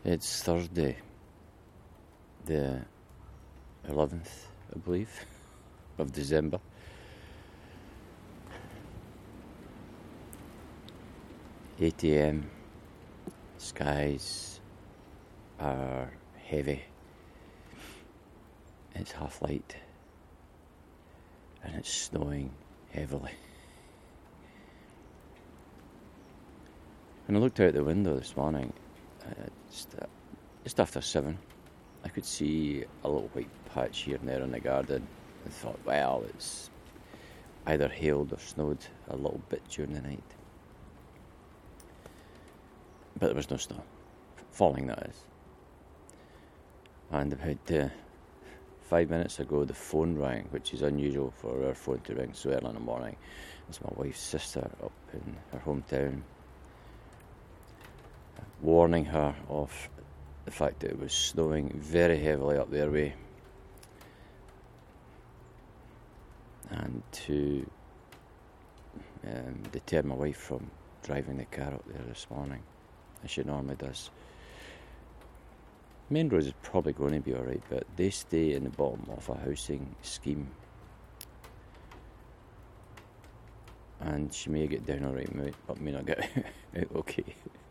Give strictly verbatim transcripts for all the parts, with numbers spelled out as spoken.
It's Thursday, the eleventh, I believe, of December. eight a.m. Skies are heavy. It's half light. And it's snowing heavily. When I looked out the window this morning, uh, just, uh, just after seven, I could see a little white patch here and there in the garden. I thought, well, it's either hailed or snowed a little bit during the night. But there was no snow. Falling, that is. And about uh, five minutes ago, the phone rang, which is unusual for our phone to ring so early in the morning. It's my wife's sister up in her hometown, warning her of the fact that it was snowing very heavily up their way, and to um, deter my wife from driving the car up there this morning, as she normally does. Main road is probably going to be alright, but they stay in the bottom of a housing scheme, and she may get down alright, but may not get out okay.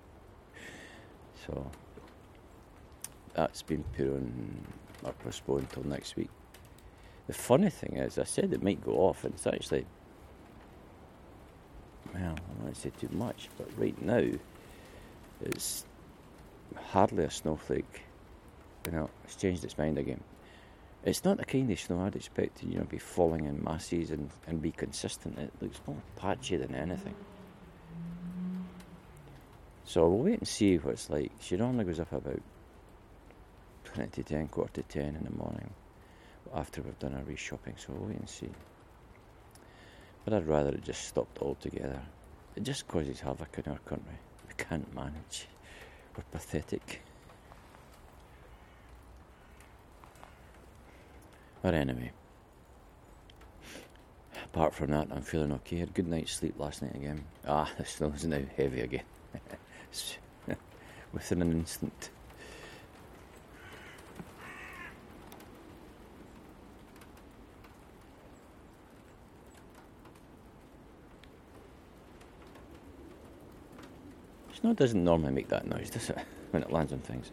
So that's been put on or postponed till next week. The funny thing is, I said it might go off, and it's actually, well, I don't want to say too much, but right now it's hardly a snowflake. You know, it's changed its mind again. It's not the kind of snow I'd expect to, you know, be falling in masses and, and be consistent. It looks more patchy than anything. So we'll wait and see what it's like. She normally goes up about twenty to ten, quarter to ten in the morning after we've done our re-shopping, so we'll wait and see. But I'd rather it just stopped altogether. It just causes havoc in our country. We can't manage. We're pathetic. But anyway, apart from that, I'm feeling okay. Had a good night's sleep last night again. Ah, the snow is now heavy again. Within an instant. Snow doesn't normally make that noise, does it, when it lands on things?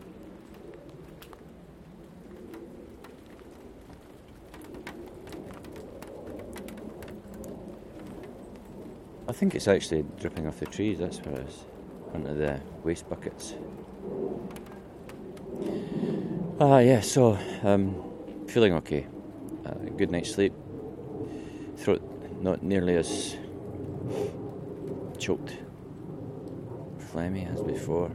I think it's actually dripping off the trees, that's what it is, onto the waste buckets. Ah, yeah, so, um, feeling okay. Uh, good night's sleep. Throat not nearly as choked, phlegmy as before.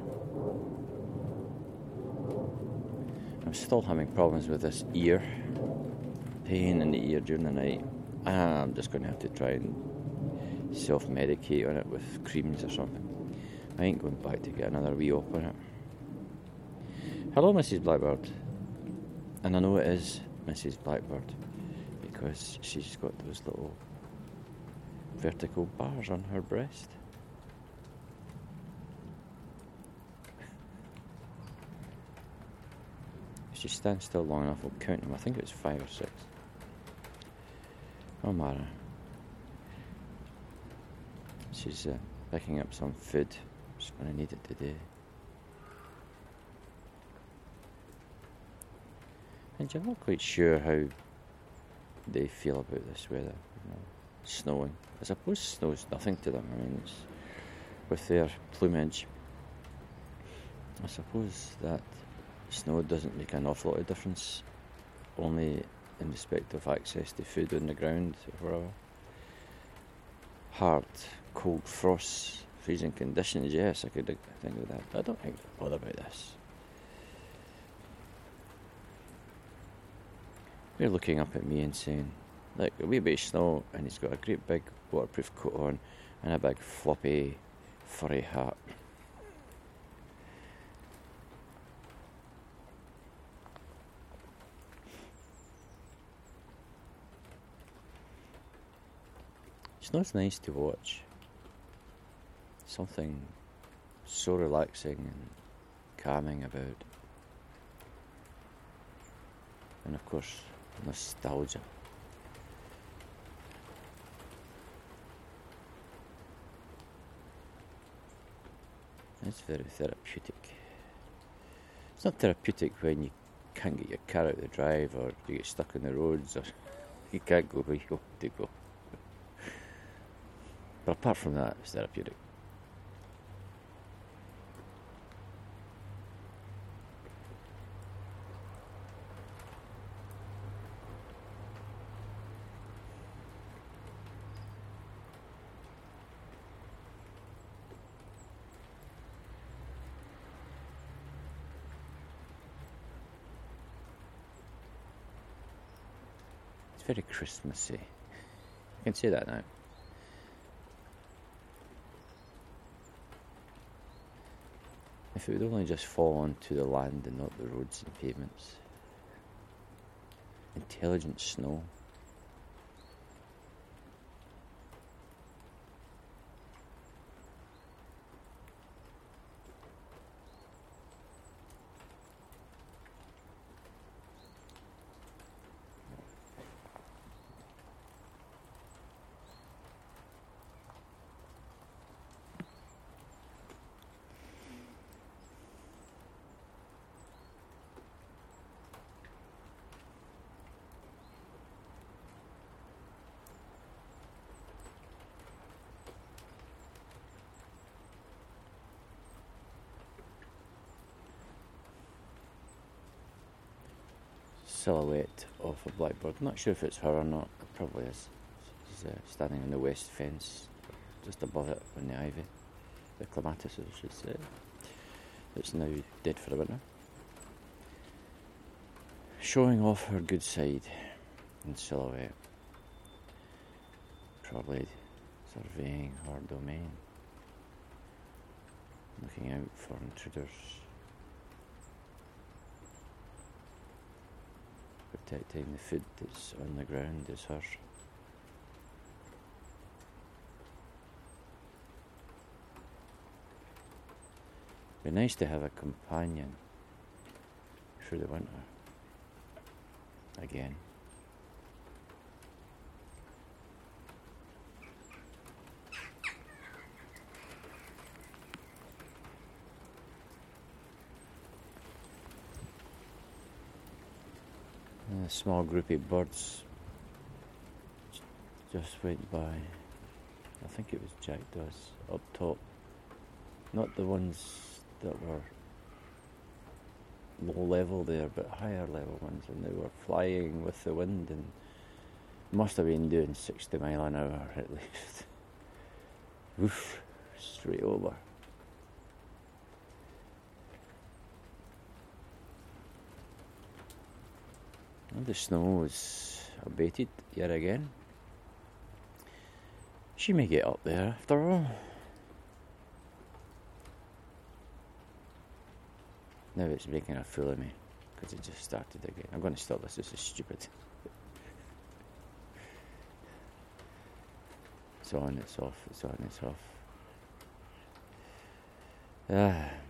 I'm still having problems with this ear, pain in the ear during the night. I'm just going to have to try and self-medicate on it with creams or something. I ain't going back to get another wee op on it. Hello, Missus Blackbird. And I know it is Missus Blackbird because she's got those little vertical bars on her breast. If she stands still long enough, I'll count them. I think it was five or six. Oh, Mara. She's uh, picking up some food. She's going to need it today. And you're not quite sure how they feel about this weather, you know, snowing. I suppose snow's nothing to them. I mean, it's, with their plumage, I suppose that snow doesn't make an awful lot of difference, only in respect of access to food on the ground or whatever. Hard, cold frosts, freezing conditions, yes, I could think of that. I don't think they'll bother about this. They're looking up at me and saying, look, a wee bit of snow, and he's got a great big waterproof coat on and a big floppy furry hat. Snow's nice to watch. Something so relaxing and calming about. And of course, nostalgia. It's very therapeutic. It's not therapeutic when you can't get your car out the drive, or you get stuck on the roads, or you can't go where you want to go. But apart from that, it's therapeutic. It's very Christmassy. I can say that now. If it would only just fall onto the land and not the roads and pavements. Intelligent snow. Silhouette of a blackbird. I'm not sure if it's her or not. It probably is. She's uh, standing on the west fence, just above it on the ivy. The clematis, I should say. It's now dead for the winter. Showing off her good side in silhouette. Probably surveying her domain. Looking out for intruders. Protecting the food that's on the ground is hers. Be nice to have a companion through the winter. Again. A small group of birds just went by. I think it was jackdaws up top. Not the ones that were low level there, but higher level ones, and they were flying with the wind and must have been doing sixty mile an hour at least. Woof, straight over. And the snow is abated yet again. She may get up there after all. Now it's making a fool of me because it just started again. I'm going to stop this. This is stupid. It's on, it's off, it's on, it's off. Ah.